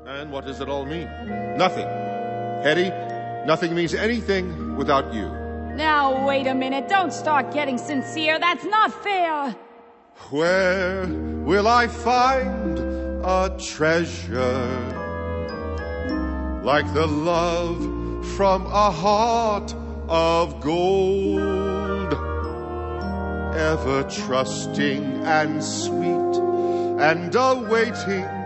And what does it all mean? Nothing. Hetty, nothing means anything without you. Now, wait a minute. Don't start getting sincere. That's not fair. Where will I find a treasure like the love from a heart of gold, ever trusting and sweet and awaiting